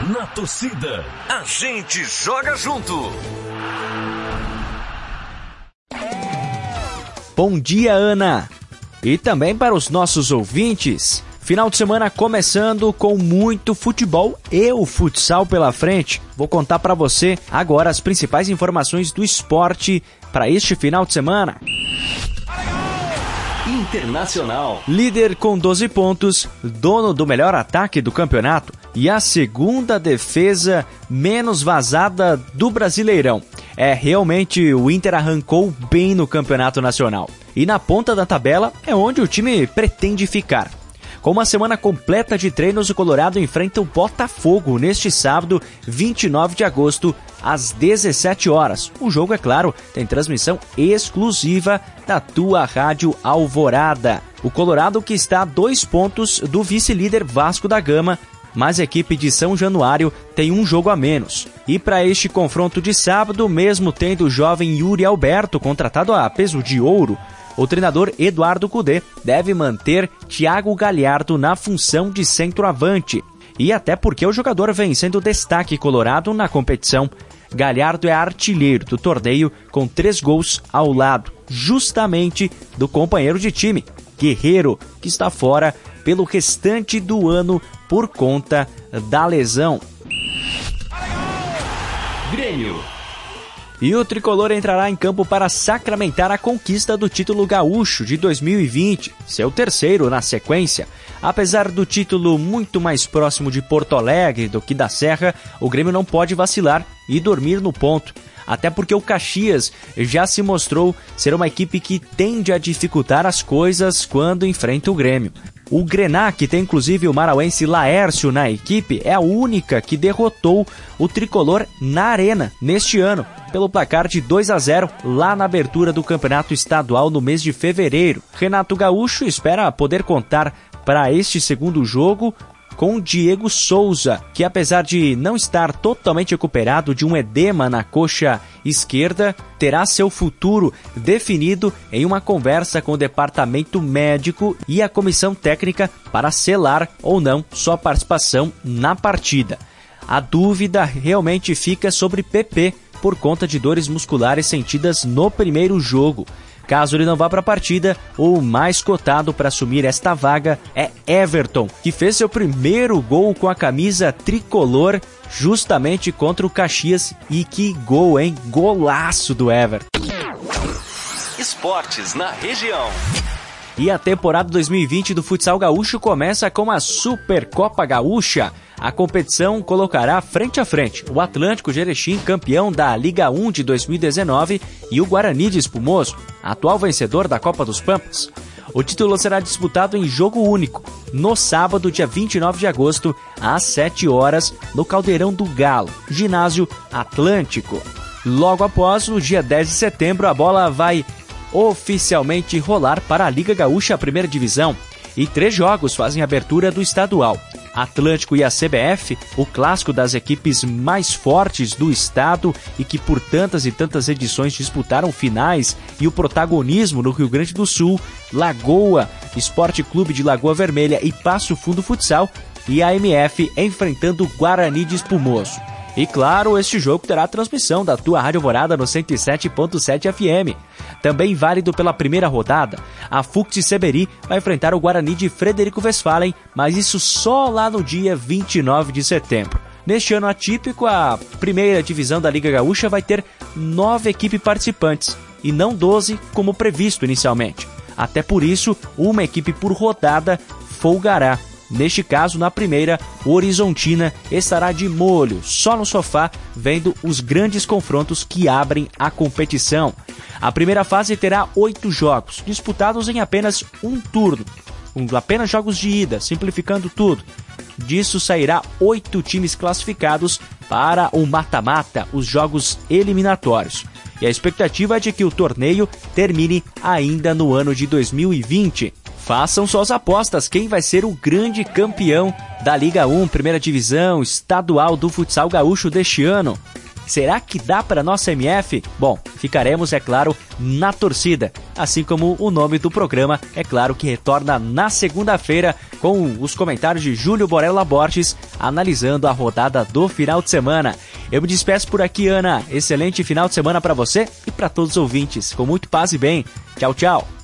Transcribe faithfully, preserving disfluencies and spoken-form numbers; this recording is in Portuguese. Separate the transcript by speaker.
Speaker 1: Na torcida, a gente joga junto.
Speaker 2: Bom dia, Ana. E também para os nossos ouvintes. Final de semana começando com muito futebol e o futsal pela frente. Vou contar para você agora as principais informações do esporte para este final de semana.
Speaker 1: Internacional.
Speaker 2: Líder com doze pontos, dono do melhor ataque do campeonato e a segunda defesa menos vazada do Brasileirão. É, realmente o Inter arrancou bem no campeonato nacional. E na ponta da tabela é onde o time pretende ficar. Com uma semana completa de treinos, o Colorado enfrenta o Botafogo neste sábado, vinte e nove de agosto, às dezessete horas. O jogo, é claro, tem transmissão exclusiva da tua Rádio Alvorada. O Colorado que está a dois pontos do vice-líder Vasco da Gama, mas a equipe de São Januário tem um jogo a menos. E para este confronto de sábado, mesmo tendo o jovem Yuri Alberto contratado a peso de ouro, o treinador Eduardo Cudê deve manter Thiago Galhardo na função de centroavante. E até porque o jogador vem sendo destaque colorado na competição. Galhardo é artilheiro do torneio com três gols ao lado, justamente do companheiro de time, Guerreiro, que está fora pelo restante do ano por conta da lesão.
Speaker 1: Grêmio.
Speaker 2: E o tricolor entrará em campo para sacramentar a conquista do título gaúcho de dois mil e vinte, seu terceiro na sequência. Apesar do título muito mais próximo de Porto Alegre do que da Serra, o Grêmio não pode vacilar e dormir no ponto. Até porque o Caxias já se mostrou ser uma equipe que tende a dificultar as coisas quando enfrenta o Grêmio. O Grená, que tem inclusive o marauense Laércio na equipe, é a única que derrotou o tricolor na Arena neste ano, pelo placar de dois a zero lá na abertura do campeonato estadual no mês de fevereiro. Renato Gaúcho espera poder contar para este segundo jogo com Diego Souza, que apesar de não estar totalmente recuperado de um edema na coxa esquerda, terá seu futuro definido em uma conversa com o departamento médico e a comissão técnica para selar ou não sua participação na partida. A dúvida realmente fica sobre P P por conta de dores musculares sentidas no primeiro jogo. Caso ele não vá para a partida, o mais cotado para assumir esta vaga é Everton, que fez seu primeiro gol com a camisa tricolor justamente contra o Caxias. E que gol, hein? Golaço do Everton.
Speaker 1: Esportes na região.
Speaker 2: E a temporada dois mil e vinte do futsal gaúcho começa com a Supercopa Gaúcha. A competição colocará frente a frente o Atlântico de Erechim, campeão da Liga um de dois mil e dezenove, e o Guarani de Espumoso, atual vencedor da Copa dos Pampas. O título será disputado em jogo único, no sábado, dia vinte e nove de agosto, às sete horas, no Caldeirão do Galo, ginásio Atlântico. Logo após, no dia dez de setembro, a bola vai oficialmente rolar para a Liga Gaúcha, a primeira divisão, e três jogos fazem abertura do estadual. Atlântico e a C B F, o clássico das equipes mais fortes do estado e que por tantas e tantas edições disputaram finais e o protagonismo no Rio Grande do Sul, Lagoa, Esporte Clube de Lagoa Vermelha e Passo Fundo Futsal, e a M F enfrentando o Guarani de Espumoso. E claro, este jogo terá a transmissão da tua Rádio Alvorada no cento e sete ponto sete F M. Também válido pela primeira rodada, a F U C de Seberi vai enfrentar o Guarani de Frederico Westphalen, mas isso só lá no dia vinte e nove de setembro. Neste ano atípico, a primeira divisão da Liga Gaúcha vai ter nove equipes participantes, e não doze como previsto inicialmente. Até por isso, uma equipe por rodada folgará. Neste caso, na primeira, o Horizontina estará de molho, só no sofá, vendo os grandes confrontos que abrem a competição. A primeira fase terá oito jogos, disputados em apenas um turno, com apenas jogos de ida, simplificando tudo. Disso sairá oito times classificados para o mata-mata, os jogos eliminatórios. E a expectativa é de que o torneio termine ainda no ano de dois mil e vinte. Façam suas apostas, quem vai ser o grande campeão da Liga um, primeira divisão estadual do futsal gaúcho deste ano. Será que dá para nossa M F? Bom, ficaremos, é claro, na torcida. Assim como o nome do programa, é claro que retorna na segunda-feira com os comentários de Júlio Borella Borges, analisando a rodada do final de semana. Eu me despeço por aqui, Ana. Excelente final de semana para você e para todos os ouvintes. Com muito paz e bem. Tchau, tchau.